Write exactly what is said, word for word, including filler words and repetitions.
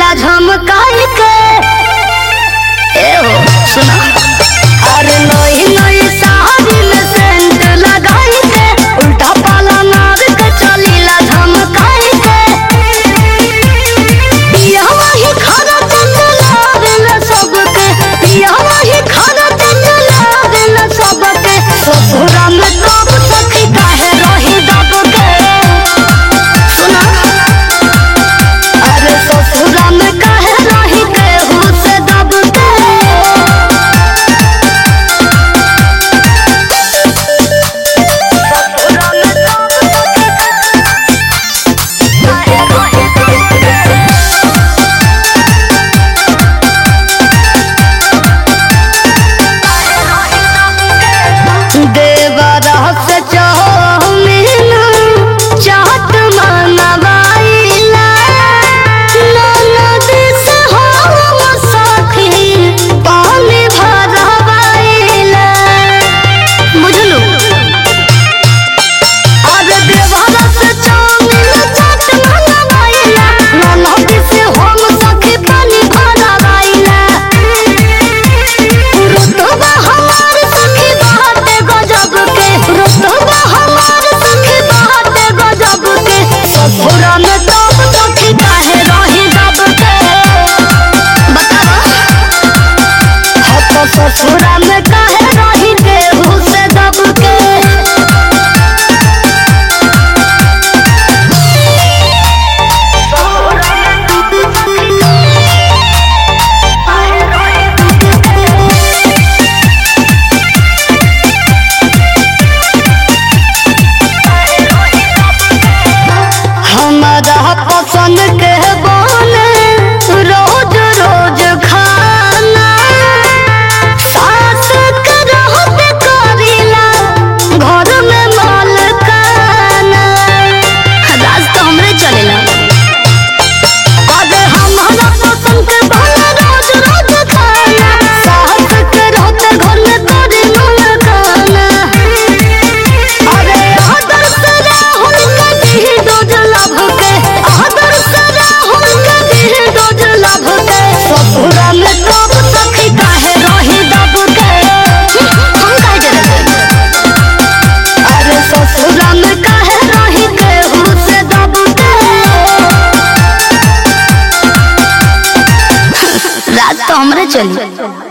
चलीला झमकाई के। ए हो सुना, अरे नई नई साड़ी में सेंट लगाई के, उल्टा पाला मार के चलीला झमकाई के। पिया वही खाना चंचला देला सबके, पिया वही खाना चंचला देला सबके। ससुरा में कब सखी काहे रही दब के। सुना, अरे ससुरा में काहे रही केहू से दब के। ससुरा में काहे रही केहू से दब के। हमारा पसंद के बने रोज रोज खाना, सास के रहते करीला घर में मालकाना। राज तो हमरे चलेला। अरे हमारा पसंद के बने रोज रोज खाना, सास के रहते घर में करी मालकाना। अरे आदर से राहुल के दी डोज लभ के, आदर से राहुल के दी डोज लभ के। ससुरा में कब सखी काहे रही दब के। हम काहे जरे, अरे ससुरा में काहे रही केहू से दब के। रात तो हमरे चली।